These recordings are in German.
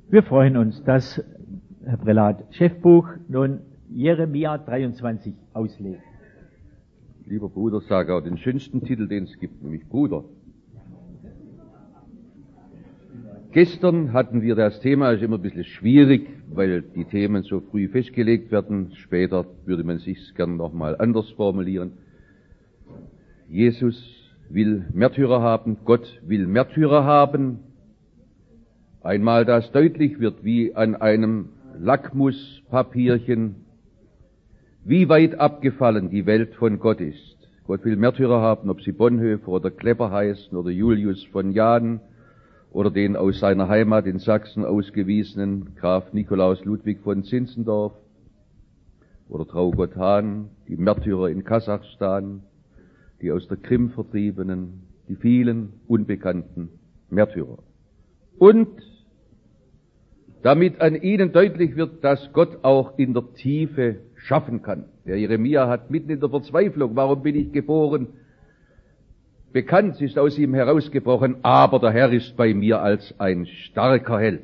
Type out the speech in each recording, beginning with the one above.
Wir freuen uns, dass Herr Prälat Chefbuch nun Jeremia 23 auslegt. Lieber Bruder, sage auch den schönsten Titel, den es gibt, nämlich Bruder. Gestern hatten wir das Thema, ist immer ein bisschen schwierig, weil die Themen so früh festgelegt werden. Später würde man sich gern nochmal anders formulieren. Jesus will Märtyrer haben, Gott will Märtyrer haben. Einmal das deutlich wird, wie an einem Lackmuspapierchen, wie weit abgefallen die Welt von Gott ist. Gott will Märtyrer haben, ob sie Bonhoeffer oder Klepper heißen oder Julius von Jaden oder den aus seiner Heimat in Sachsen ausgewiesenen Graf Nikolaus Ludwig von Zinzendorf oder Traugott Hahn, die Märtyrer in Kasachstan, die aus der Krim Vertriebenen, die vielen unbekannten Märtyrer. Und damit an ihnen deutlich wird, dass Gott auch in der Tiefe schaffen kann. Der Jeremia hat mitten in der Verzweiflung, warum bin ich geboren, bekannt, ist aus ihm herausgebrochen, aber der Herr ist bei mir als ein starker Held.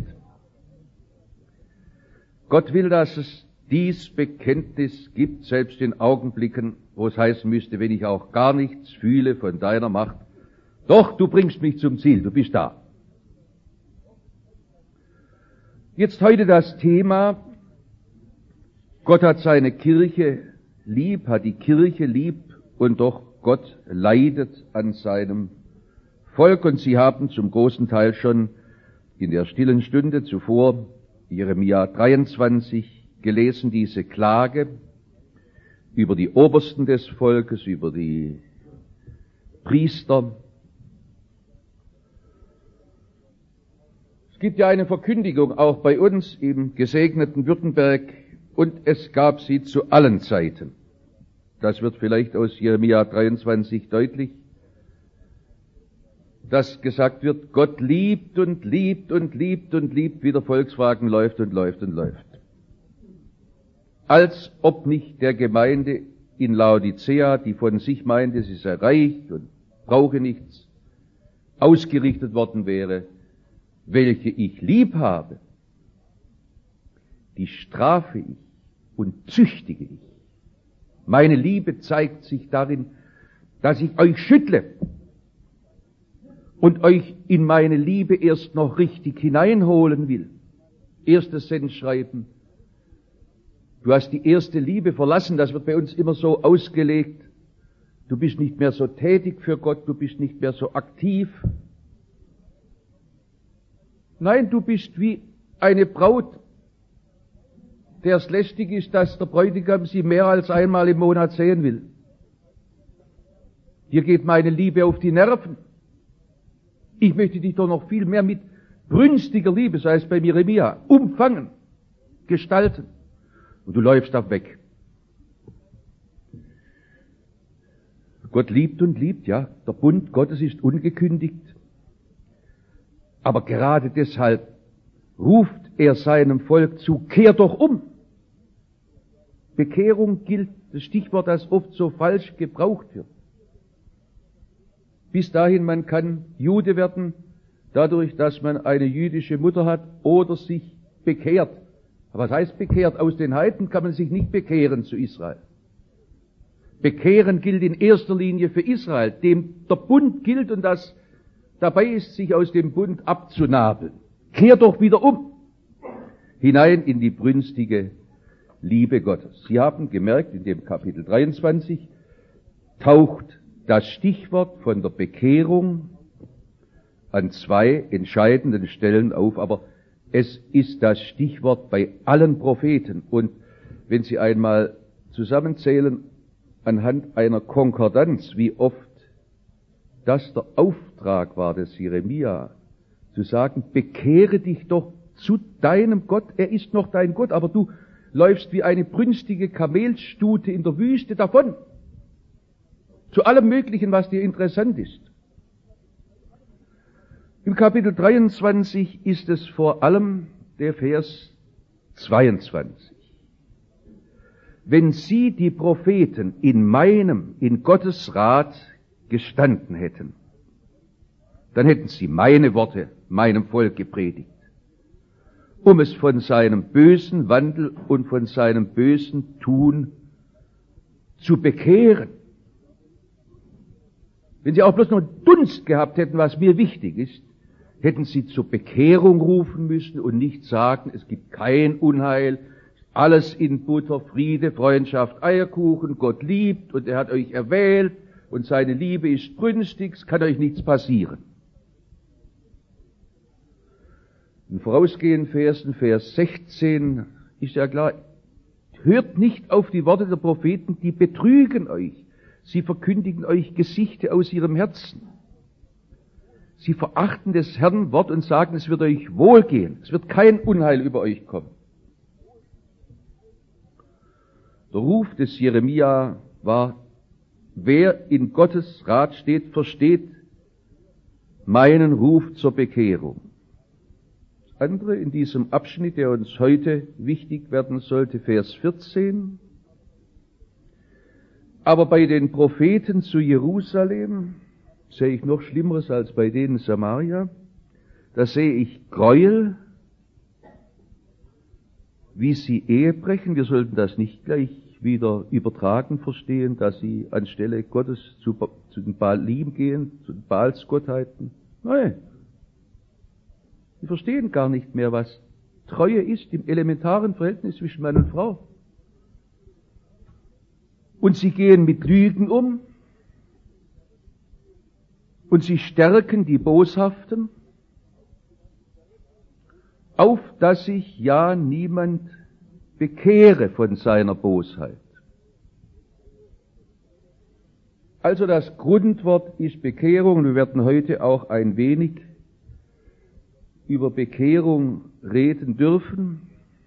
Gott will, dass es dies Bekenntnis gibt, selbst in Augenblicken, wo es heißen müsste, wenn ich auch gar nichts fühle von deiner Macht, doch, du bringst mich zum Ziel, du bist da. Jetzt heute das Thema, Gott hat seine Kirche lieb, hat die Kirche lieb und doch Gott leidet an seinem Volk und Sie haben zum großen Teil schon in der stillen Stunde zuvor Jeremia 23 gelesen, diese Klage über die Obersten des Volkes, über die Priester. Es gibt ja eine Verkündigung auch bei uns im gesegneten Württemberg und es gab sie zu allen Zeiten. Das wird vielleicht aus Jeremia 23 deutlich, dass gesagt wird, Gott liebt und liebt und liebt und liebt, wie der Volkswagen läuft und läuft und läuft. Als ob nicht der Gemeinde in Laodicea, die von sich meinte, sie sei reich und brauche nichts, ausgerichtet worden wäre, welche ich lieb habe, die strafe ich und züchtige ich. Meine Liebe zeigt sich darin, dass ich euch schüttle und euch in meine Liebe erst noch richtig hineinholen will. Erstes Sendschreiben. Du hast die erste Liebe verlassen, das wird bei uns immer so ausgelegt. Du bist nicht mehr so tätig für Gott, du bist nicht mehr so aktiv. Nein, du bist wie eine Braut, der es lästig ist, dass der Bräutigam sie mehr als einmal im Monat sehen will. Hier geht meine Liebe auf die Nerven. Ich möchte dich doch noch viel mehr mit brünstiger Liebe, sei es bei Jeremia, umfangen, gestalten. Und du läufst auch weg. Gott liebt und liebt, ja. Der Bund Gottes ist ungekündigt. Aber gerade deshalb ruft er seinem Volk zu, kehr doch um. Bekehrung gilt, das Stichwort, das oft so falsch gebraucht wird. Bis dahin, man kann Jude werden, dadurch, dass man eine jüdische Mutter hat oder sich bekehrt. Aber was heißt bekehrt? Aus den Heiden kann man sich nicht bekehren zu Israel. Bekehren gilt in erster Linie für Israel, dem der Bund gilt und das dabei ist, sich aus dem Bund abzunabeln. Kehr doch wieder um, hinein in die brünstige Liebe Gottes. Sie haben gemerkt, in dem Kapitel 23 taucht das Stichwort von der Bekehrung an zwei entscheidenden Stellen auf, aber es ist das Stichwort bei allen Propheten. Und wenn Sie einmal zusammenzählen anhand einer Konkordanz, wie oft das der Auftrag war des Jeremia, zu sagen, bekehre dich doch zu deinem Gott, er ist noch dein Gott, aber du läufst wie eine brünstige Kamelstute in der Wüste davon. Zu allem Möglichen, was dir interessant ist. Im Kapitel 23 ist es vor allem der Vers 22. Wenn Sie, die Propheten, in Gottes Rat gestanden hätten, dann hätten sie meine Worte meinem Volk gepredigt. um es von seinem bösen Wandel und von seinem bösen Tun zu bekehren. Wenn sie auch bloß noch Dunst gehabt hätten, was mir wichtig ist, hätten sie zur Bekehrung rufen müssen und nicht sagen, es gibt kein Unheil, alles in Butter, Friede, Freundschaft, Eierkuchen, Gott liebt und er hat euch erwählt und seine Liebe ist brünstig, es kann euch nichts passieren. In vorausgehenden Versen, Vers 16, ist ja klar, hört nicht auf die Worte der Propheten, die betrügen euch. Sie verkündigen euch Gesichte aus ihrem Herzen. Sie verachten des Herrn Wort und sagen, es wird euch wohlgehen. Es wird kein Unheil über euch kommen. Der Ruf des Jeremia war, wer in Gottes Rat steht, versteht meinen Ruf zur Bekehrung. Das andere in diesem Abschnitt, der uns heute wichtig werden sollte, Vers 14. Aber bei den Propheten zu Jerusalem sehe ich noch Schlimmeres als bei denen Samaria. Da sehe ich Gräuel, wie sie Ehe brechen. Wir sollten das nicht gleich wieder übertragen verstehen, dass sie anstelle Gottes zu den Baalim gehen, zu den Baalsgottheiten. Nein. Sie verstehen gar nicht mehr, was Treue ist im elementaren Verhältnis zwischen Mann und Frau. Und sie gehen mit Lügen um. Und sie stärken die Boshaften, auf dass sich ja niemand bekehre von seiner Bosheit. Also das Grundwort ist Bekehrung, und wir werden heute auch ein wenig über Bekehrung reden dürfen.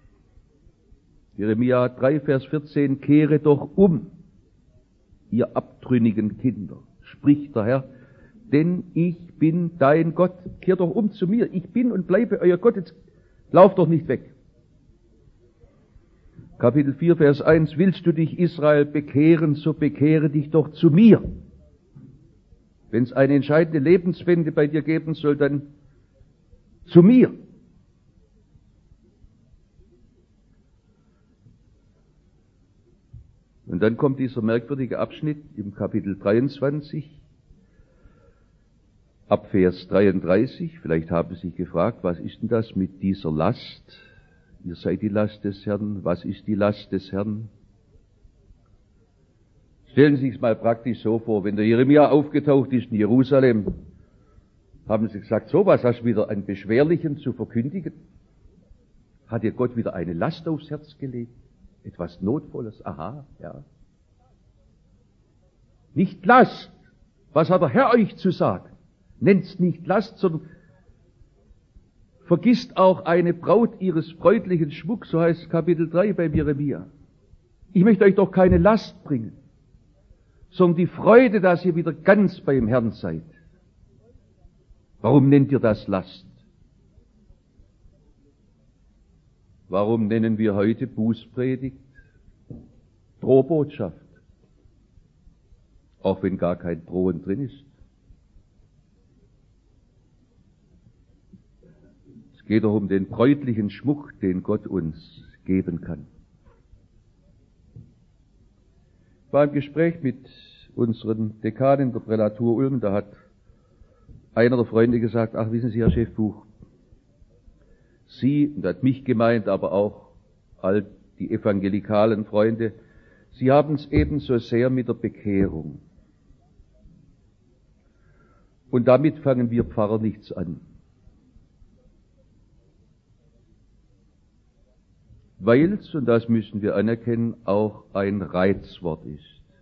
Jeremia 3, Vers 14, kehre doch um, ihr abtrünnigen Kinder, spricht der Herr, denn ich bin dein Gott. Kehrt doch um zu mir, ich bin und bleibe euer Gott, jetzt lauft doch nicht weg. Kapitel 4, Vers 1, willst du dich, Israel, bekehren, so bekehre dich doch zu mir. Wenn es eine entscheidende Lebenswende bei dir geben soll, dann zu mir. Und dann kommt dieser merkwürdige Abschnitt im Kapitel 23, ab Vers 33. Vielleicht haben Sie sich gefragt, was ist denn das mit dieser Last? Ihr seid die Last des Herrn. Was ist die Last des Herrn? Stellen Sie sich mal praktisch so vor, wenn der Jeremia aufgetaucht ist in Jerusalem, haben Sie gesagt, so was hast du wieder an Beschwerlichen zu verkündigen? Hat dir Gott wieder eine Last aufs Herz gelegt? Etwas Notvolles? Aha, ja. Nicht Last. Was hat der Herr euch zu sagen? Nennt's nicht Last, sondern vergisst auch eine Braut ihres bräutlichen Schmucks, so heißt Kapitel 3 beim Jeremia. Ich möchte euch doch keine Last bringen, sondern die Freude, dass ihr wieder ganz beim Herrn seid. Warum nennt ihr das Last? Warum nennen wir heute Bußpredigt Drohbotschaft? Auch wenn gar kein Drohen drin ist. Es geht doch um den bräutlichen Schmuck, den Gott uns geben kann. Ich war im Gespräch mit unseren Dekanen der Prälatur Ulm, da hat einer der Freunde gesagt, ach, wissen Sie, Herr Schäffbuch, Sie, und hat mich gemeint, aber auch all die evangelikalen Freunde, Sie haben es ebenso sehr mit der Bekehrung. Und damit fangen wir Pfarrer nichts an. Weil es, und das müssen wir anerkennen, auch ein Reizwort ist.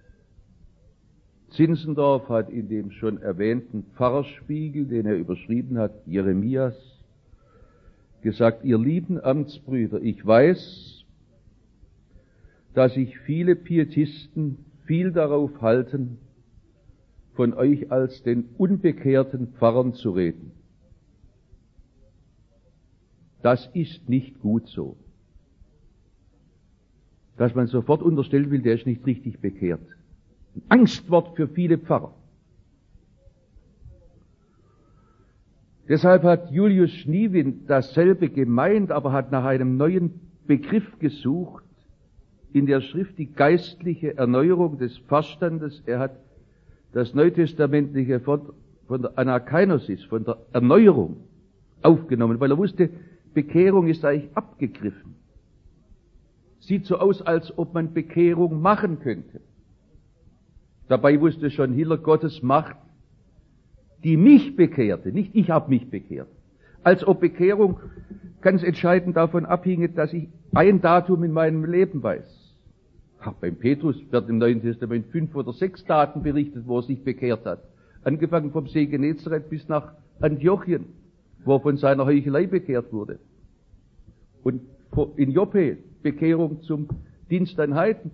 Zinzendorf hat in dem schon erwähnten Pfarrerspiegel, den er überschrieben hat, Jeremias, gesagt, ihr lieben Amtsbrüder, ich weiß, dass sich viele Pietisten viel darauf halten, von euch als den unbekehrten Pfarrern zu reden. Das ist nicht gut so. Dass man sofort unterstellen will, der ist nicht richtig bekehrt. Ein Angstwort für viele Pfarrer. Deshalb hat Julius Schniewind dasselbe gemeint, aber hat nach einem neuen Begriff gesucht in der Schrift, die geistliche Erneuerung des Verstandes. Er hat das Neutestamentliche von der Anakainosis, von der Erneuerung aufgenommen, weil er wusste, Bekehrung ist eigentlich abgegriffen. Sieht so aus, als ob man Bekehrung machen könnte. Dabei wusste schon Hiller, Gottes Macht, die mich bekehrte, nicht ich habe mich bekehrt. Als ob Bekehrung ganz entscheidend davon abhinge, dass ich ein Datum in meinem Leben weiß. Beim Petrus wird im Neuen Testament 5 oder 6 Daten berichtet, wo er sich bekehrt hat. Angefangen vom See Genezareth bis nach Antiochien, wo er von seiner Heuchelei bekehrt wurde. Und in Joppe Bekehrung zum Dienst an Heiden.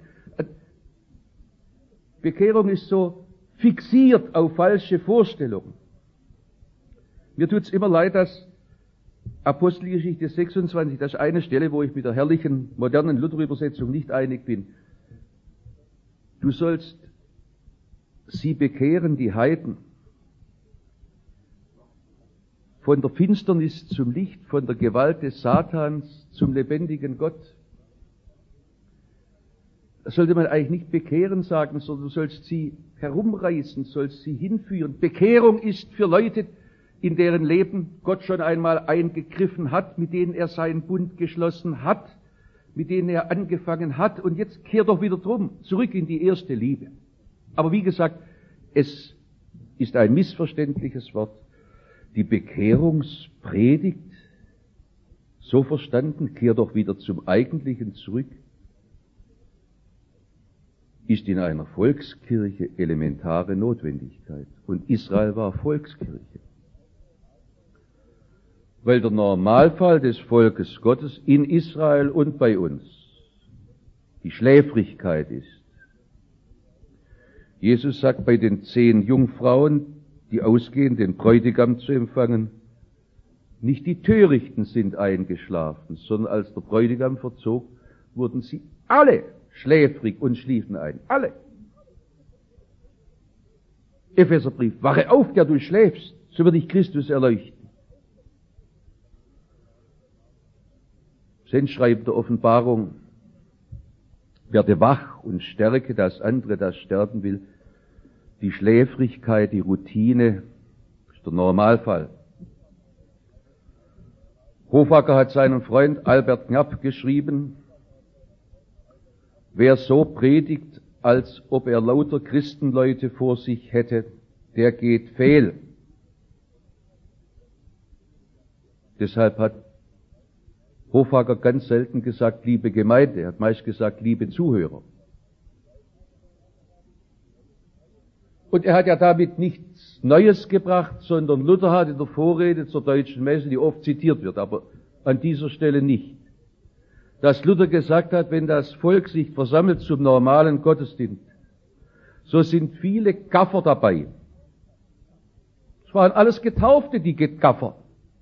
Bekehrung ist so fixiert auf falsche Vorstellungen. Mir tut's immer leid, dass Apostelgeschichte 26, das ist eine Stelle, wo ich mit der herrlichen, modernen Luther-Übersetzung nicht einig bin. Du sollst sie bekehren, die Heiden, von der Finsternis zum Licht, von der Gewalt des Satans zum lebendigen Gott. Das sollte man eigentlich nicht bekehren sagen, sondern du sollst sie herumreißen, sollst sie hinführen. Bekehrung ist für Leute, in deren Leben Gott schon einmal eingegriffen hat, mit denen er seinen Bund geschlossen hat, mit denen er angefangen hat, und jetzt kehrt doch wieder zurück in die erste Liebe. Aber wie gesagt, es ist ein missverständliches Wort. Die Bekehrungspredigt, so verstanden, kehr doch wieder zum Eigentlichen zurück, ist in einer Volkskirche elementare Notwendigkeit. Und Israel war Volkskirche. Weil der Normalfall des Volkes Gottes in Israel und bei uns die Schläfrigkeit ist. Jesus sagt bei den 10 Jungfrauen, die ausgehen, den Bräutigam zu empfangen, nicht die Törichten sind eingeschlafen, sondern als der Bräutigam verzog, wurden sie alle schläfrig und schliefen ein. Alle. Epheserbrief, wache auf, der du schläfst, so wird dich Christus erleuchten. Sendschreiben der Offenbarung, werde wach und stärke das andere, das sterben will. Die Schläfrigkeit, die Routine, ist der Normalfall. Hofacker hat seinen Freund Albert Knapp geschrieben, wer so predigt, als ob er lauter Christenleute vor sich hätte, der geht fehl. Deshalb hat Hofacker ganz selten gesagt, liebe Gemeinde, er hat meist gesagt, liebe Zuhörer. Und er hat ja damit nichts Neues gebracht, sondern Luther hat in der Vorrede zur Deutschen Messe, die oft zitiert wird, aber an dieser Stelle nicht, dass Luther gesagt hat, wenn das Volk sich versammelt zum normalen Gottesdienst, so sind viele Gaffer dabei. Es waren alles Getaufte, die Gaffer.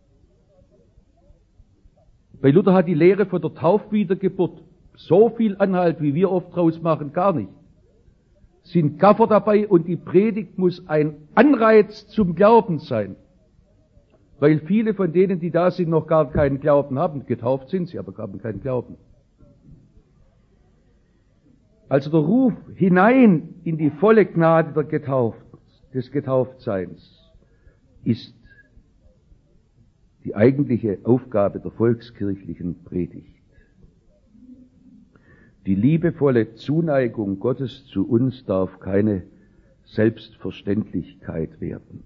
Bei Luther hat die Lehre von der Taufwiedergeburt so viel Anhalt, wie wir oft draus machen, gar nicht. Sind Gaffer dabei und die Predigt muss ein Anreiz zum Glauben sein. Weil viele von denen, die da sind, noch gar keinen Glauben haben. Getauft sind sie, aber haben keinen Glauben. Also der Ruf hinein in die volle Gnade des Getauftseins ist die eigentliche Aufgabe der volkskirchlichen Predigt. Die liebevolle Zuneigung Gottes zu uns darf keine Selbstverständlichkeit werden.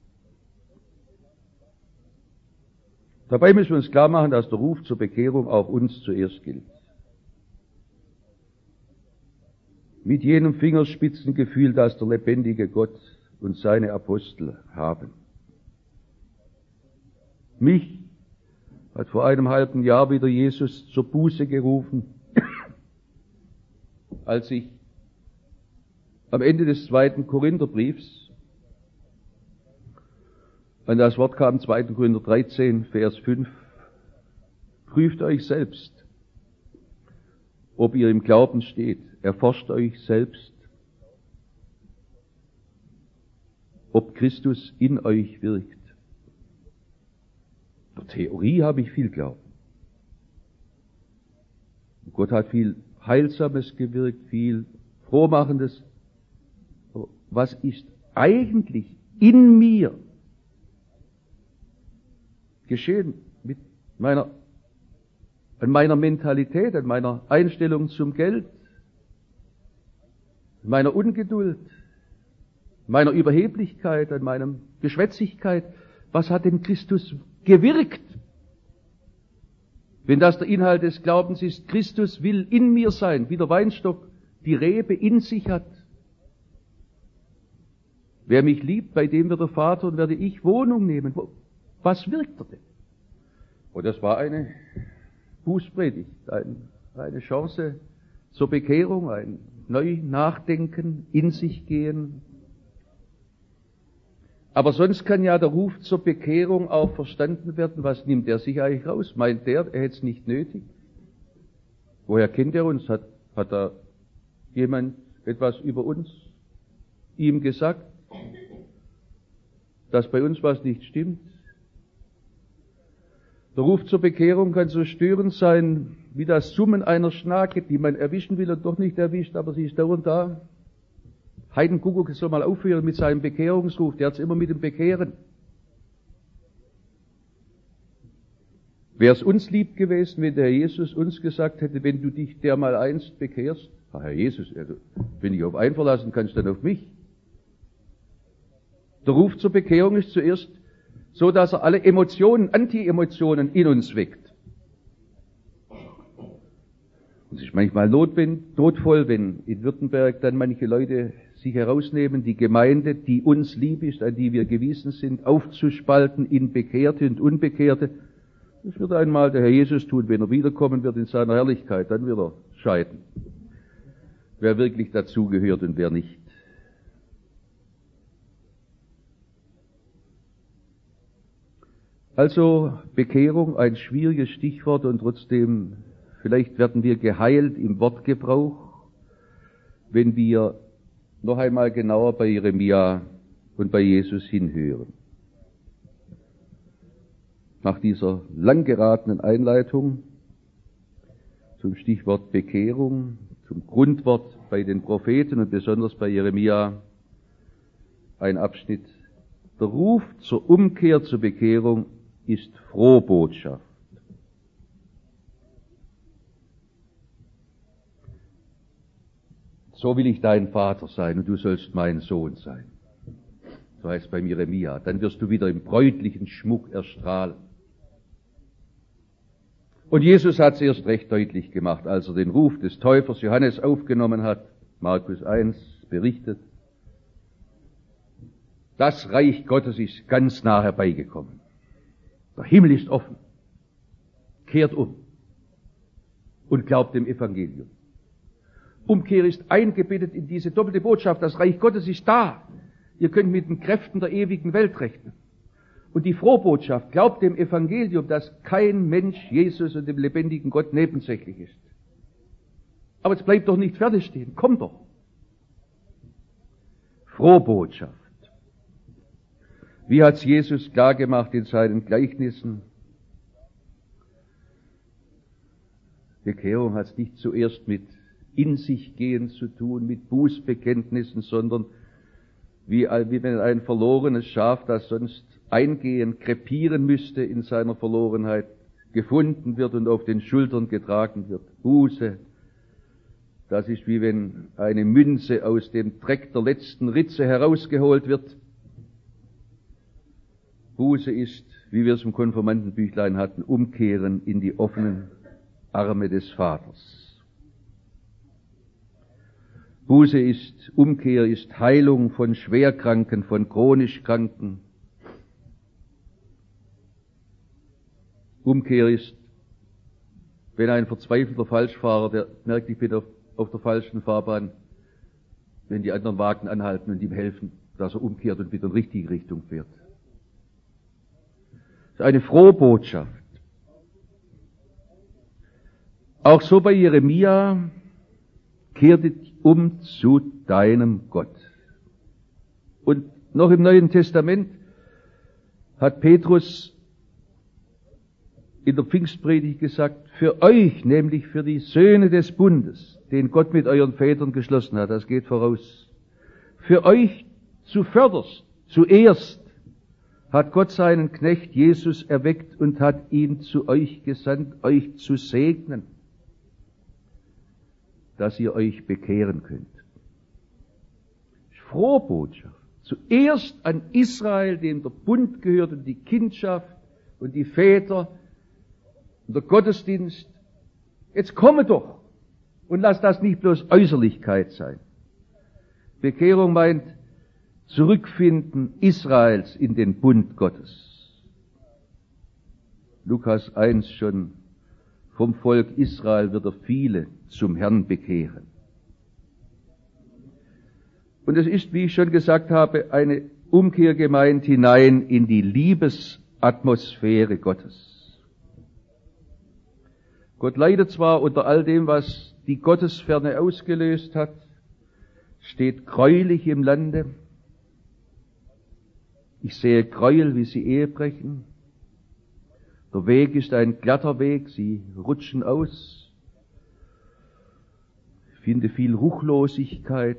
Dabei müssen wir uns klar machen, dass der Ruf zur Bekehrung auch uns zuerst gilt. Mit jenem Fingerspitzengefühl, das der lebendige Gott und seine Apostel haben. Mich hat vor einem halben Jahr wieder Jesus zur Buße gerufen, als ich am Ende des 2. Korintherbriefs an das Wort kam, 2. Korinther 13, Vers 5, prüft euch selbst, ob ihr im Glauben steht, erforscht euch selbst, ob Christus in euch wirkt. Der Theorie habe ich viel Glauben. Gott hat viel Heilsames gewirkt, viel Frohmachendes. Aber was ist eigentlich in mir geschehen an meiner Mentalität, an meiner Einstellung zum Geld, an meiner Ungeduld, an meiner Überheblichkeit, an meiner Geschwätzigkeit? Was hat denn Christus gewirkt? Wenn das der Inhalt des Glaubens ist, Christus will in mir sein, wie der Weinstock die Rebe in sich hat. Wer mich liebt, bei dem wird der Vater und werde ich Wohnung nehmen. Was wirkt er denn? Und das war eine Bußpredigt, eine Chance zur Bekehrung, ein Neu-Nachdenken, in sich gehen. Aber sonst kann ja der Ruf zur Bekehrung auch verstanden werden. Was nimmt er sich eigentlich raus? Meint er hätte es nicht nötig? Woher kennt er uns? Hat da jemand etwas über uns ihm gesagt, dass bei uns was nicht stimmt? Der Ruf zur Bekehrung kann so störend sein wie das Summen einer Schnake, die man erwischen will und doch nicht erwischt, aber sie ist dauernd da. Heidenkuckuck soll mal aufhören mit seinem Bekehrungsruf, der hat es immer mit dem Bekehren. Wäre es uns lieb gewesen, wenn der Herr Jesus uns gesagt hätte, wenn du dich dermal einst bekehrst, Herr Jesus, also, wenn ich auf einen verlassen kannst, dann auf mich. Der Ruf zur Bekehrung ist zuerst so, dass er alle Emotionen, Anti-Emotionen in uns weckt. Und es ist manchmal notvoll, wenn in Württemberg dann manche Leute sich herausnehmen, die Gemeinde, die uns lieb ist, an die wir gewiesen sind, aufzuspalten in Bekehrte und Unbekehrte. Das wird einmal der Herr Jesus tun, wenn er wiederkommen wird in seiner Herrlichkeit, dann wird er scheiden, wer wirklich dazugehört und wer nicht. Also Bekehrung, ein schwieriges Stichwort und trotzdem, vielleicht werden wir geheilt im Wortgebrauch, wenn wir noch einmal genauer bei Jeremia und bei Jesus hinhören. Nach dieser lang geratenen Einleitung zum Stichwort Bekehrung, zum Grundwort bei den Propheten und besonders bei Jeremia ein Abschnitt. Der Ruf zur Umkehr, zur Bekehrung ist Frohbotschaft. So will ich dein Vater sein und du sollst mein Sohn sein. So heißt es beim Jeremia. Dann wirst du wieder im bräutlichen Schmuck erstrahlen. Und Jesus hat es erst recht deutlich gemacht, als er den Ruf des Täufers Johannes aufgenommen hat. Markus 1 berichtet. Das Reich Gottes ist ganz nah herbeigekommen. Der Himmel ist offen. Kehrt um und glaubt dem Evangelium. Umkehr ist eingebettet in diese doppelte Botschaft. Das Reich Gottes ist da. Ihr könnt mit den Kräften der ewigen Welt rechnen. Und die Frohbotschaft, glaubt dem Evangelium, dass kein Mensch Jesus und dem lebendigen Gott nebensächlich ist. Aber jetzt bleibt doch nicht fertig stehen. Komm doch. Frohbotschaft. Wie hat's Jesus klar gemacht in seinen Gleichnissen? Bekehrung hat's nicht zuerst mit in sich gehen zu tun, mit Bußbekenntnissen, sondern wie wenn ein verlorenes Schaf, das sonst eingehen, krepieren müsste in seiner Verlorenheit, gefunden wird und auf den Schultern getragen wird. Buße, das ist wie wenn eine Münze aus dem Dreck der letzten Ritze herausgeholt wird. Buße ist, wie wir es im Konfirmandenbüchlein hatten, Umkehren in die offenen Arme des Vaters. Buße ist, Umkehr ist Heilung von Schwerkranken, von chronisch Kranken. Umkehr ist, wenn ein verzweifelter Falschfahrer, der merkt, ich bin auf der falschen Fahrbahn, wenn die anderen Wagen anhalten und ihm helfen, dass er umkehrt und wieder in die richtige Richtung fährt. Das ist eine frohe Botschaft. Auch so bei Jeremia, kehrt um zu deinem Gott. Und noch im Neuen Testament hat Petrus in der Pfingstpredigt gesagt, für euch, nämlich für die Söhne des Bundes, den Gott mit euren Vätern geschlossen hat, das geht voraus. Für euch zuvörderst, zuerst hat Gott seinen Knecht Jesus erweckt und hat ihn zu euch gesandt, euch zu segnen, dass ihr euch bekehren könnt. Frohe Botschaft. Zuerst an Israel, dem der Bund gehört und die Kindschaft und die Väter und der Gottesdienst. Jetzt komme doch und lass das nicht bloß Äußerlichkeit sein. Bekehrung meint Zurückfinden Israels in den Bund Gottes. Lukas 1 schon, vom Volk Israel wird er viele zum Herrn bekehren. Und es ist, wie ich schon gesagt habe, eine Umkehr gemeint hinein in die Liebesatmosphäre Gottes. Gott leidet zwar unter all dem, was die Gottesferne ausgelöst hat, steht gräulich im Lande. Ich sehe Gräuel, wie sie Ehe brechen. Der Weg ist ein glatter Weg, sie rutschen aus. Ich finde viel Ruchlosigkeit.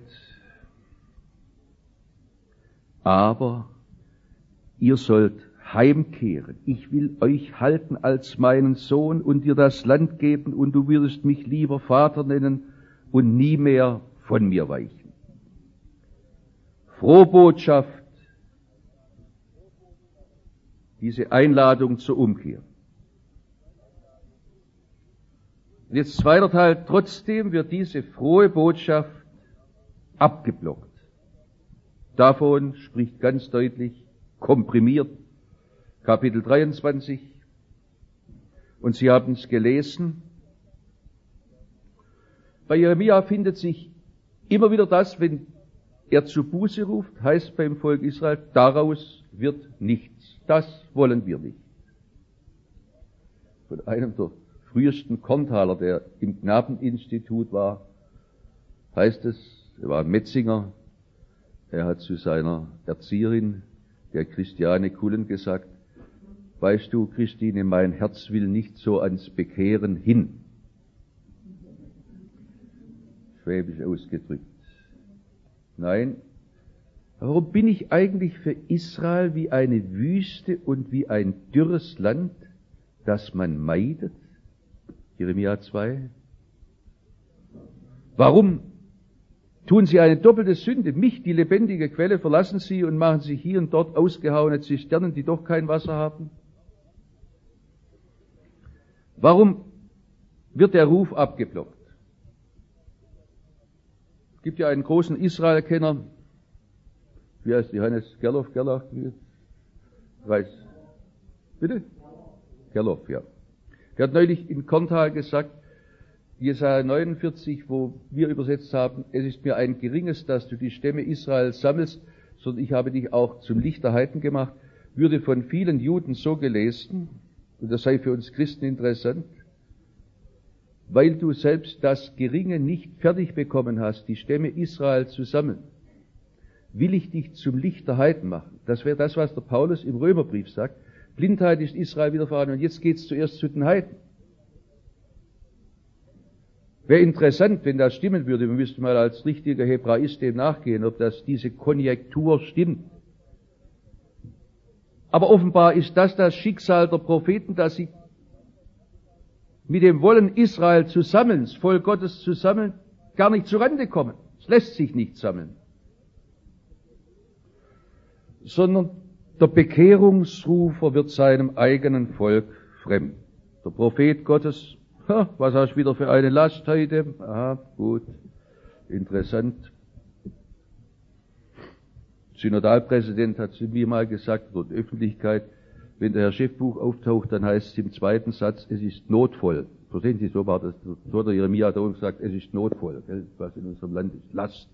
Aber ihr sollt heimkehren. Ich will euch halten als meinen Sohn und dir das Land geben, und du wirst mich lieber Vater nennen und nie mehr von mir weichen. Frohe Botschaft, diese Einladung zur Umkehr. Und jetzt zweiter Teil, trotzdem wird diese frohe Botschaft abgeblockt. Davon spricht ganz deutlich, komprimiert, Kapitel 23. Und Sie haben es gelesen. Bei Jeremia findet sich immer wieder das, wenn er zu Buße ruft, heißt beim Volk Israel, daraus wird nichts. Das wollen wir nicht. Von einem der frühesten Korntaler, der im Knabeninstitut war, heißt es, er war Metzinger, er hat zu seiner Erzieherin, der Christiane Kullen, gesagt, weißt du, Christine, mein Herz will nicht so ans Bekehren hin. Schwäbisch ausgedrückt. Nein, warum bin ich eigentlich für Israel wie eine Wüste und wie ein dürres Land, das man meidet? Jeremia 2. Warum tun sie eine doppelte Sünde? Mich, die lebendige Quelle, verlassen sie und machen sich hier und dort ausgehauene Zisternen, die doch kein Wasser haben? Warum wird der Ruf abgeblockt? Es gibt ja einen großen Israel-Kenner, wie heißt Johannes Gerloff? Weiß. Bitte? Gerloff, ja. Der hat neulich in Korntal gesagt, Jesaja 49, wo wir übersetzt haben, es ist mir ein geringes, dass du die Stämme Israels sammelst, sondern ich habe dich auch zum Licht der Heiden gemacht, würde von vielen Juden so gelesen, und das sei für uns Christen interessant, weil du selbst das Geringe nicht fertig bekommen hast, die Stämme Israel zu sammeln, will ich dich zum Licht der Heiden machen. Das wäre das, was der Paulus im Römerbrief sagt. Blindheit ist Israel widerfahren und jetzt geht's zuerst zu den Heiden. Wäre interessant, wenn das stimmen würde. Wir müssten mal als richtiger Hebraist dem nachgehen, ob das diese Konjektur stimmt. Aber offenbar ist das Schicksal der Propheten, dass sie mit dem Wollen Israel zu sammeln, das Volk Gottes zu sammeln, gar nicht zurande kommen. Es lässt sich nicht sammeln. Sondern der Bekehrungsrufer wird seinem eigenen Volk fremd. Der Prophet Gottes, was hast du wieder für eine Last heute? Aha, gut, interessant. Synodalpräsident hat zu mir mal gesagt, in der Öffentlichkeit, wenn der Herr Schäffbuch auftaucht, dann heißt es im zweiten Satz, es ist notvoll. Verstehen Sie, so war das, so hat der Jeremia da gesagt, es ist notvoll, was in unserem Land ist, Last.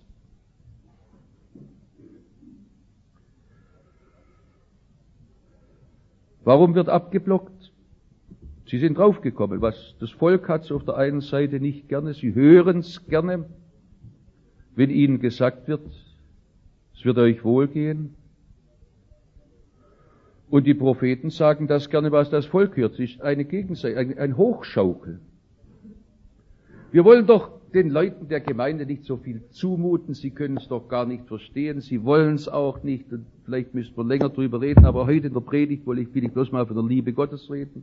Warum wird abgeblockt? Sie sind draufgekommen, was das Volk hat es auf der einen Seite nicht gerne, sie hören es gerne, wenn ihnen gesagt wird, es wird euch wohlgehen. Und die Propheten sagen das gerne, was das Volk hört. Es ist eine Gegenseite, ein Hochschaukel. Wir wollen doch den Leuten der Gemeinde nicht so viel zumuten. Sie können es doch gar nicht verstehen. Sie wollen es auch nicht. Und vielleicht müssen wir länger drüber reden. Aber heute in der Predigt will ich bloß mal von der Liebe Gottes reden.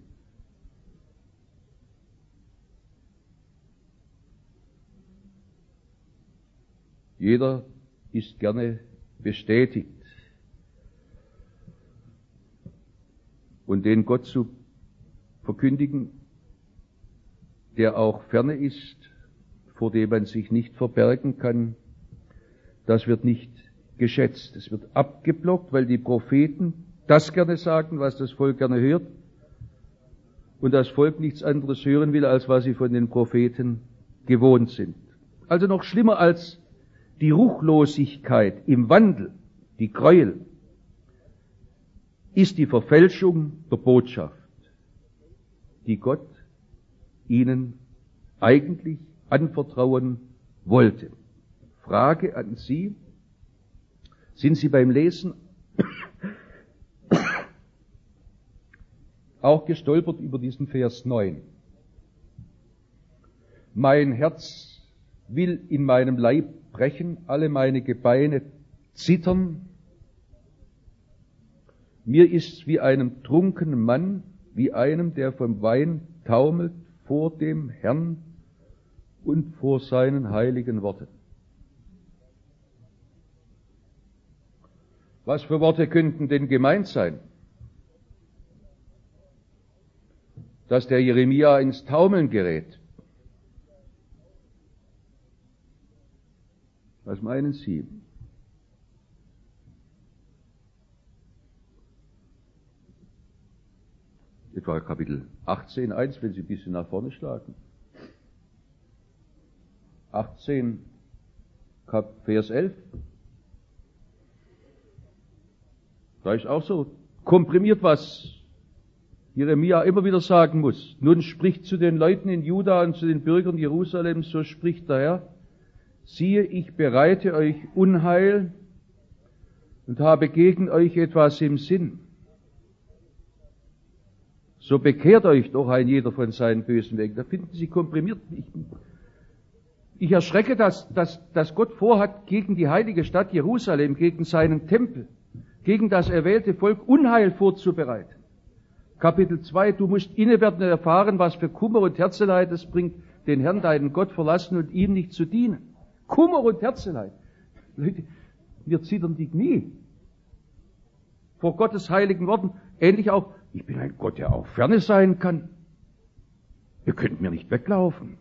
Jeder ist gerne bestätigt. Und den Gott zu verkündigen, der auch ferne ist, vor dem man sich nicht verbergen kann, das wird nicht geschätzt. Es wird abgeblockt, weil die Propheten das gerne sagen, was das Volk gerne hört, und das Volk nichts anderes hören will, als was sie von den Propheten gewohnt sind. Also noch schlimmer als die Ruchlosigkeit im Wandel, die Gräuel, ist die Verfälschung der Botschaft, die Gott ihnen eigentlich anvertrauen wollte. Frage an Sie: Sind Sie beim Lesen auch gestolpert über diesen Vers 9? Mein Herz will in meinem Leib brechen, alle meine Gebeine zittern. Mir ist's wie einem trunkenen Mann, wie einem, der vom Wein taumelt vor dem Herrn und vor seinen heiligen Worten. Was für Worte könnten denn gemeint sein? Dass der Jeremia ins Taumeln gerät. Was meinen Sie? Etwa Kapitel 18, 1, wenn Sie ein bisschen nach vorne schlagen. 18, Vers 11. Da ist auch so komprimiert, was Jeremia immer wieder sagen muss. Nun spricht zu den Leuten in Juda und zu den Bürgern Jerusalems, so spricht der Herr: Siehe, ich bereite euch Unheil und habe gegen euch etwas im Sinn. So bekehrt euch doch ein jeder von seinen bösen Wegen. Da finden Sie komprimiert. Ich erschrecke, dass Gott vorhat, gegen die heilige Stadt Jerusalem, gegen seinen Tempel, gegen das erwählte Volk Unheil vorzubereiten. Kapitel 2, du musst innewerden und erfahren, was für Kummer und Herzeleid es bringt, den Herrn, deinen Gott, verlassen und ihm nicht zu dienen. Kummer und Herzeleid. Leute, wir zittern die Knie vor Gottes heiligen Worten. Ähnlich auch: Ich bin ein Gott, der auch ferne sein kann. Ihr könnt mir nicht weglaufen.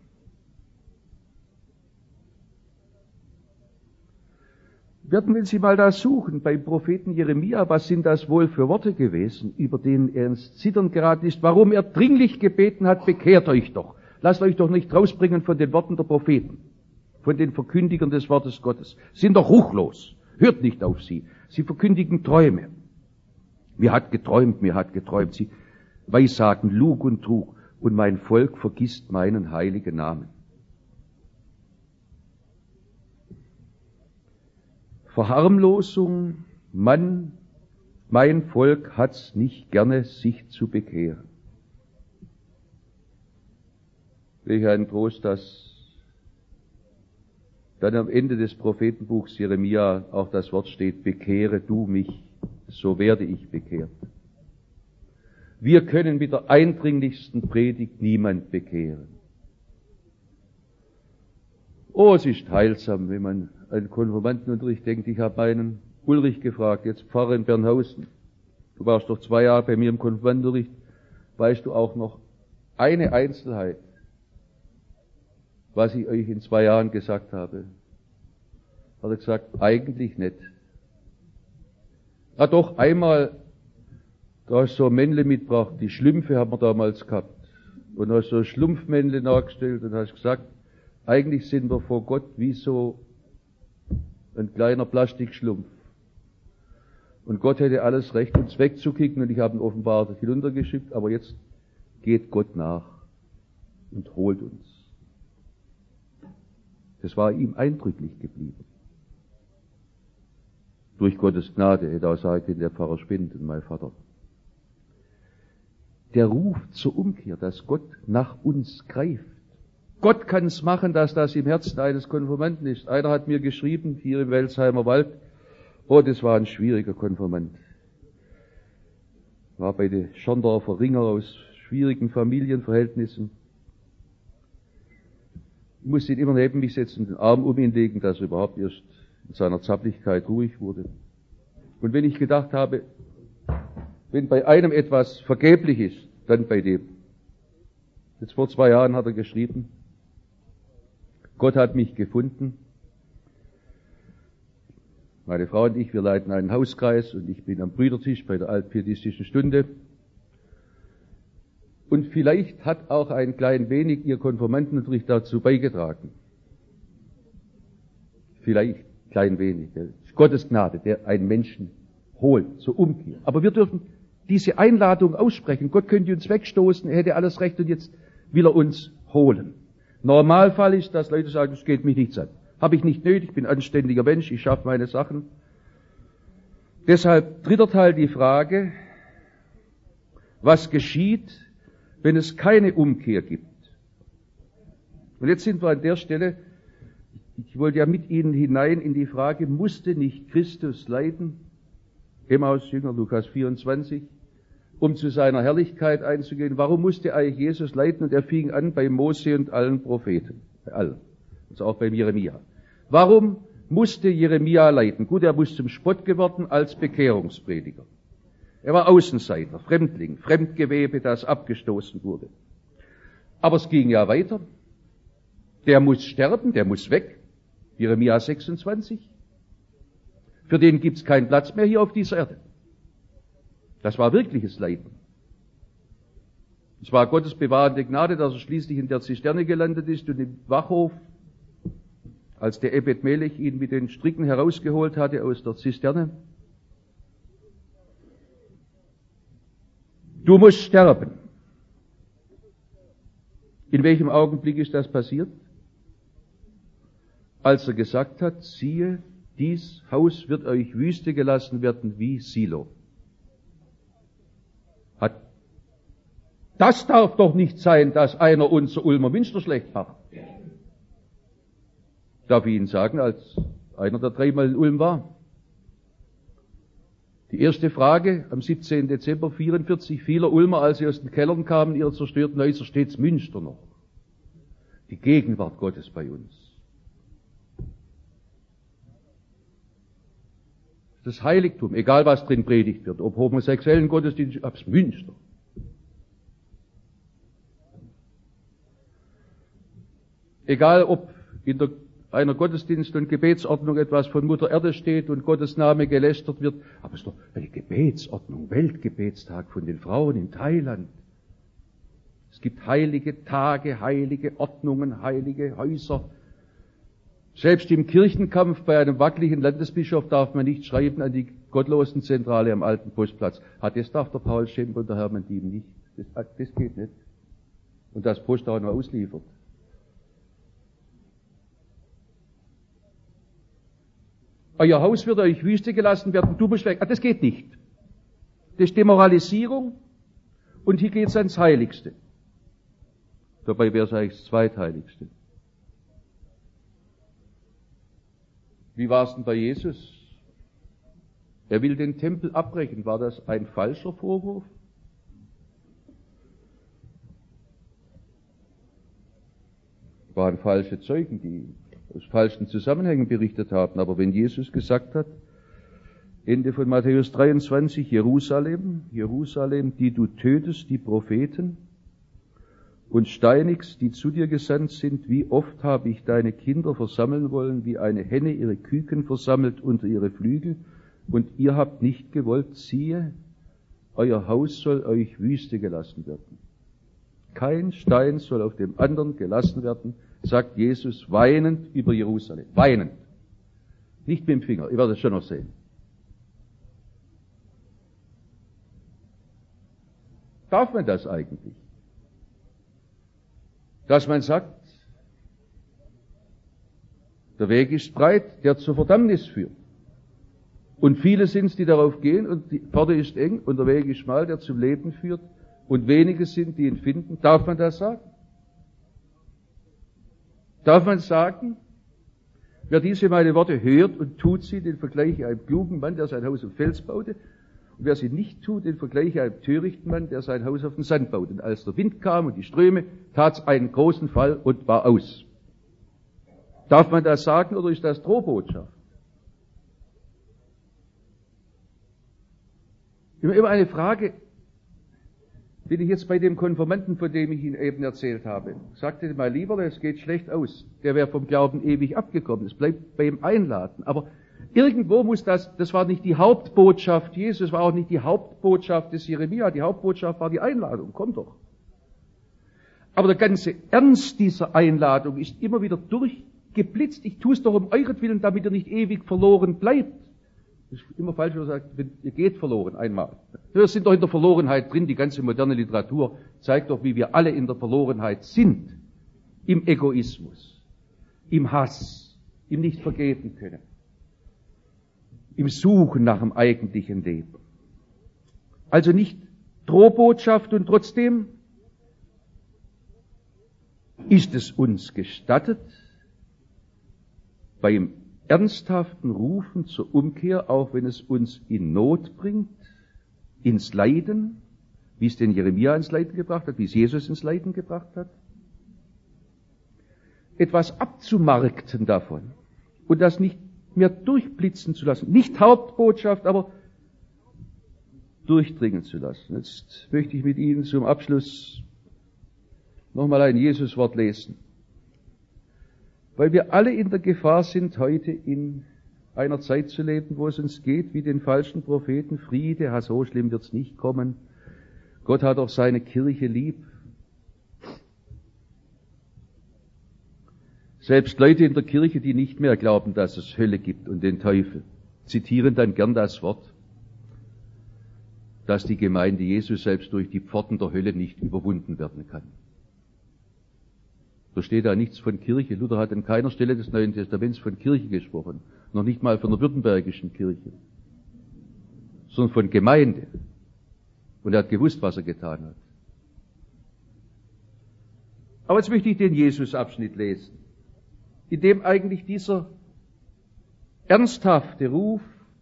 Werden wir Sie mal da suchen, beim Propheten Jeremia, was sind das wohl für Worte gewesen, über denen er ins Zittern geraten ist, warum er dringlich gebeten hat: Bekehrt euch doch. Lasst euch doch nicht rausbringen von den Worten der Propheten, von den Verkündigern des Wortes Gottes. Sind doch ruchlos. Hört nicht auf sie. Sie verkündigen Träume. Mir hat geträumt. Sie weissagen Lug und Trug, und mein Volk vergisst meinen heiligen Namen. Verharmlosung, mein Volk hat's nicht gerne, sich zu bekehren. Welch ein Trost, dass dann am Ende des Prophetenbuchs Jeremia auch das Wort steht: Bekehre du mich, so werde ich bekehrt. Wir können mit der eindringlichsten Predigt niemand bekehren. Oh, es ist heilsam, wenn man an Konfirmandenunterricht denkt. Ich habe meinen Ulrich gefragt, jetzt Pfarrer in Bernhausen. Du warst doch 2 Jahre bei mir im Konfirmandenunterricht. Weißt du auch noch eine Einzelheit, was ich euch in 2 Jahren gesagt habe? Hat er gesagt: Eigentlich nicht. Doch, einmal, da hast du so ein Männle mitgebracht, die Schlümpfe haben wir damals gehabt. Und hast so ein Schlumpfmännle nachgestellt und hast gesagt: Eigentlich sind wir vor Gott wie so ein kleiner Plastikschlumpf. Und Gott hätte alles Recht, uns wegzukicken, und ich habe ihn offenbar hinuntergeschickt, aber jetzt geht Gott nach und holt uns. Das war ihm eindrücklich geblieben. Durch Gottes Gnade hätte er auch sagen können, der Pfarrer spinnt, und mein Vater der ruft zur Umkehr, dass Gott nach uns greift. Gott kann es machen, dass das im Herzen eines Konfirmanden ist. Einer hat mir geschrieben, hier im Welsheimer Wald, oh, das war ein schwieriger Konfirmand. War bei den Schorndorfer Ringer aus schwierigen Familienverhältnissen. Ich musste ihn immer neben mich setzen und den Arm um ihn legen, dass er überhaupt erst in seiner Zapplichkeit ruhig wurde. Und wenn ich gedacht habe, wenn bei einem etwas vergeblich ist, dann bei dem. Jetzt vor 2 Jahren hat er geschrieben, Gott hat mich gefunden. Meine Frau und ich, wir leiten einen Hauskreis und ich bin am Brüdertisch bei der altpietistischen Stunde. Und vielleicht hat auch ein klein wenig ihr Konfirmandenunterricht dazu beigetragen. Vielleicht klein wenig. Das ist Gottes Gnade, der einen Menschen holt zur Umkehr. Aber wir dürfen diese Einladung aussprechen. Gott könnte uns wegstoßen, er hätte alles recht und jetzt will er uns holen. Normalfall ist, dass Leute sagen, es geht mich nichts an. Habe ich nicht nötig, ich bin ein anständiger Mensch, ich schaffe meine Sachen. Deshalb 3. Teil die Frage, was geschieht, wenn es keine Umkehr gibt? Und jetzt sind wir an der Stelle, ich wollte ja mit Ihnen hinein in die Frage, musste nicht Christus leiden? Emmaus-Jünger, Lukas 24, um zu seiner Herrlichkeit einzugehen. Warum musste eigentlich Jesus leiden? Und er fing an bei Mose und allen Propheten. Bei allen. Also auch beim Jeremia. Warum musste Jeremia leiden? Gut, er muss zum Spott geworden als Bekehrungsprediger. Er war Außenseiter, Fremdling, Fremdgewebe, das abgestoßen wurde. Aber es ging ja weiter. Der muss sterben, der muss weg. Jeremia 26. Für den gibt's keinen Platz mehr hier auf dieser Erde. Das war wirkliches Leiden. Es war Gottes bewahrende Gnade, dass er schließlich in der Zisterne gelandet ist und im Wachhof, als der Ebed Melech ihn mit den Stricken herausgeholt hatte aus der Zisterne. Du musst sterben. In welchem Augenblick ist das passiert? Als er gesagt hat, siehe, dies Haus wird euch Wüste gelassen werden wie Silo. Das darf doch nicht sein, dass einer unser Ulmer Münster schlecht macht. Darf ich Ihnen sagen, als einer, der 3-mal in Ulm war. Die erste Frage am 17. Dezember 44 vieler Ulmer, als sie aus den Kellern kamen, ihrer zerstörten Häuser, steht's Münster noch. Die Gegenwart Gottes bei uns. Das Heiligtum, egal was drin predigt wird, ob homosexuellen Gottesdienst, ob's Münster. Egal ob in einer Gottesdienst- und Gebetsordnung etwas von Mutter Erde steht und Gottes Name gelästert wird, aber es ist doch eine Gebetsordnung, Weltgebetstag von den Frauen in Thailand. Es gibt heilige Tage, heilige Ordnungen, heilige Häuser. Selbst im Kirchenkampf bei einem wackeligen Landesbischof darf man nicht schreiben an die Gottlosenzentrale am alten Postplatz. Das darf der Paul Schemp und der Hermann Diem nicht. Das geht nicht. Und das Post auch noch ausliefert. Euer Haus wird euch Wüste gelassen werden, du musst weg. Das geht nicht. Das ist Demoralisierung und hier geht's ans Heiligste. Dabei wäre es eigentlich das Zweitheiligste. Wie war es denn bei Jesus? Er will den Tempel abbrechen. War das ein falscher Vorwurf? Waren falsche Zeugen, die aus falschen Zusammenhängen berichtet haben. Aber wenn Jesus gesagt hat, Ende von Matthäus 23, Jerusalem, Jerusalem, die du tötest, die Propheten, und steinigst, die zu dir gesandt sind, wie oft habe ich deine Kinder versammeln wollen, wie eine Henne ihre Küken versammelt unter ihre Flügel, und ihr habt nicht gewollt, siehe, euer Haus soll euch Wüste gelassen werden. Kein Stein soll auf dem anderen gelassen werden, sagt Jesus weinend über Jerusalem. Weinend. Nicht mit dem Finger, ihr werdet es schon noch sehen. Darf man das eigentlich? Dass man sagt, der Weg ist breit, der zur Verdammnis führt. Und viele sind es, die darauf gehen, und die Pforte ist eng, und der Weg ist schmal, der zum Leben führt. und wenige sind, die ihn finden. Darf man das sagen? Darf man sagen, wer diese meine Worte hört und tut sie, den vergleiche einem klugen Mann, der sein Haus auf Fels baute, und wer sie nicht tut, den vergleiche einem törichten Mann, der sein Haus auf den Sand baut. Und als der Wind kam und die Ströme, tat's einen großen Fall und war aus. Darf man das sagen oder ist das Drohbotschaft? Immer eine Frage, bin ich jetzt bei dem Konfirmanden, von dem ich Ihnen eben erzählt habe. Sagte mal lieber, es geht schlecht aus. Der wäre vom Glauben ewig abgekommen. Es bleibt bei ihm Einladen. Aber irgendwo muss das war nicht die Hauptbotschaft Jesus, war auch nicht die Hauptbotschaft des Jeremia. Die Hauptbotschaft war die Einladung. Komm doch. Aber der ganze Ernst dieser Einladung ist immer wieder durchgeblitzt. Ich tue es doch um euretwillen, damit ihr nicht ewig verloren bleibt. Das ist immer falsch, wenn man sagt, ihr geht verloren einmal. Wir sind doch in der Verlorenheit drin. Die ganze moderne Literatur zeigt doch, wie wir alle in der Verlorenheit sind. Im Egoismus, im Hass, im nicht vergeben können, im Suchen nach dem eigentlichen Leben. Also nicht Drohbotschaft, und trotzdem ist es uns gestattet, beim ernsthaften Rufen zur Umkehr, auch wenn es uns in Not bringt, ins Leiden, wie es den Jeremia ins Leiden gebracht hat, wie es Jesus ins Leiden gebracht hat, etwas abzumarkten davon und das nicht mehr durchblitzen zu lassen. Nicht Hauptbotschaft, aber durchdringen zu lassen. Jetzt möchte ich mit Ihnen zum Abschluss nochmal ein Jesuswort lesen. Weil wir alle in der Gefahr sind, heute in einer Zeit zu leben, wo es uns geht wie den falschen Propheten. Friede, so schlimm wird's nicht kommen. Gott hat auch seine Kirche lieb. Selbst Leute in der Kirche, die nicht mehr glauben, dass es Hölle gibt und den Teufel, zitieren dann gern das Wort, dass die Gemeinde Jesu selbst durch die Pforten der Hölle nicht überwunden werden kann. Da steht da nichts von Kirche. Luther hat an keiner Stelle des Neuen Testaments von Kirche gesprochen. Noch nicht mal von der württembergischen Kirche. Sondern von Gemeinde. Und er hat gewusst, was er getan hat. Aber jetzt möchte ich den Jesus-Abschnitt lesen, in dem eigentlich dieser ernsthafte Ruf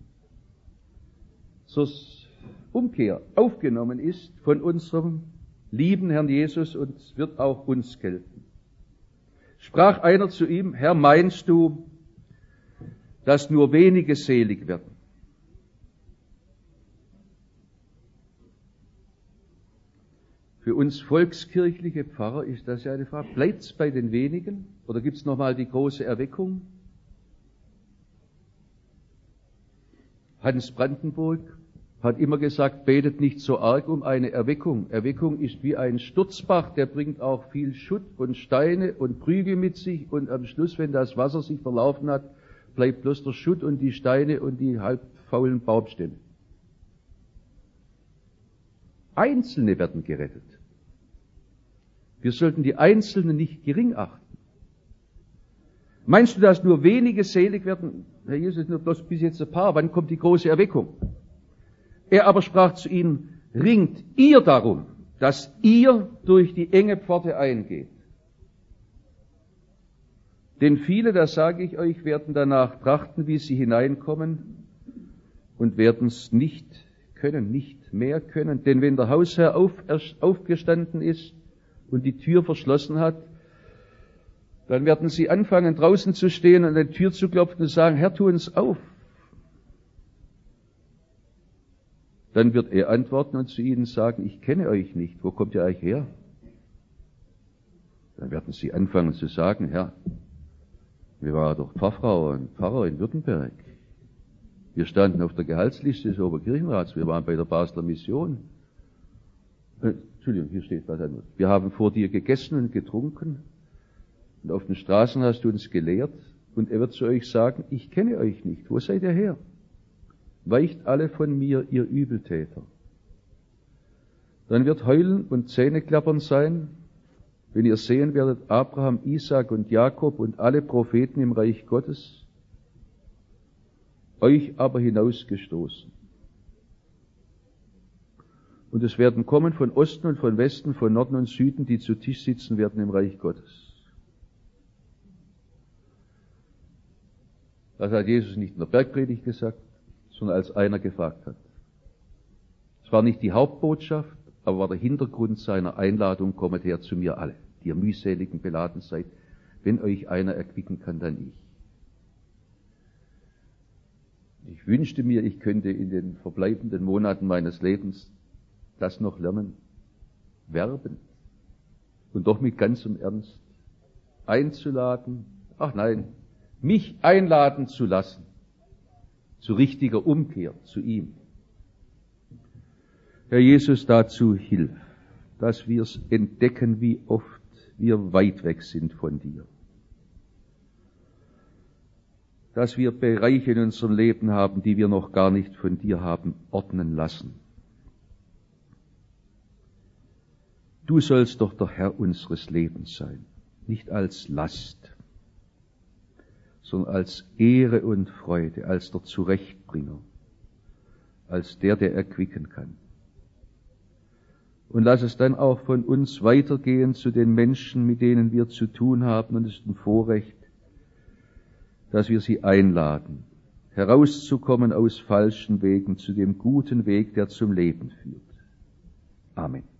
zur Umkehr aufgenommen ist von unserem lieben Herrn Jesus und wird auch uns gelten. Sprach einer zu ihm: Herr, meinst du, dass nur wenige selig werden? Für uns volkskirchliche Pfarrer ist das ja eine Frage. Bleibt's bei den wenigen? Oder gibt's nochmal die große Erweckung? Hans Brandenburg hat immer gesagt, betet nicht so arg um eine Erweckung. Erweckung ist wie ein Sturzbach, der bringt auch viel Schutt und Steine und Prügel mit sich, und am Schluss, wenn das Wasser sich verlaufen hat, bleibt bloß der Schutt und die Steine und die halb faulen Baumstämme. Einzelne werden gerettet. Wir sollten die Einzelnen nicht gering achten. Meinst du, dass nur wenige selig werden? Herr Jesus, nur bloß bis jetzt ein paar. Wann kommt die große Erweckung? Er aber sprach zu ihnen: Ringt ihr darum, dass ihr durch die enge Pforte eingeht. Denn viele, das sage ich euch, werden danach trachten, wie sie hineinkommen, und werden es nicht können, nicht mehr können. Denn wenn der Hausherr aufgestanden ist und die Tür verschlossen hat, dann werden sie anfangen, draußen zu stehen und an die Tür zu klopfen und sagen: Herr, tu uns auf. Dann wird er antworten und zu ihnen sagen: Ich kenne euch nicht. Wo kommt ihr eigentlich her? Dann werden sie anfangen zu sagen: Herr, wir waren doch Pfarrfrau und Pfarrer in Württemberg. Wir standen auf der Gehaltsliste des Oberkirchenrats. Wir waren bei der Basler Mission. Entschuldigung, hier steht was anderes. Wir haben vor dir gegessen und getrunken. Und auf den Straßen hast du uns gelehrt. Und er wird zu euch sagen: Ich kenne euch nicht. Wo seid ihr her? Weicht alle von mir, ihr Übeltäter. Dann wird Heulen und Zähneklappern sein, wenn ihr sehen werdet Abraham, Isaak und Jakob und alle Propheten im Reich Gottes, euch aber hinausgestoßen. Und es werden kommen von Osten und von Westen, von Norden und Süden, die zu Tisch sitzen werden im Reich Gottes. Das hat Jesus nicht in der Bergpredigt gesagt, sondern als einer gefragt hat. Es war nicht die Hauptbotschaft, aber war der Hintergrund seiner Einladung: kommet her zu mir alle, die ihr mühseligen beladen seid. Wenn euch einer erquicken kann, dann ich. Ich wünschte mir, ich könnte in den verbleibenden Monaten meines Lebens das noch lernen, werben. Und doch mit ganzem Ernst einzuladen, mich einladen zu lassen, zu richtiger Umkehr zu ihm. Herr Jesus, dazu hilf, dass wir es entdecken, wie oft wir weit weg sind von dir. Dass wir Bereiche in unserem Leben haben, die wir noch gar nicht von dir haben ordnen lassen. Du sollst doch der Herr unseres Lebens sein, nicht als Last, sondern als Ehre und Freude, als der Zurechtbringer, als der erquicken kann. Und lass es dann auch von uns weitergehen zu den Menschen, mit denen wir zu tun haben, und es ist ein Vorrecht, dass wir sie einladen, herauszukommen aus falschen Wegen zu dem guten Weg, der zum Leben führt. Amen.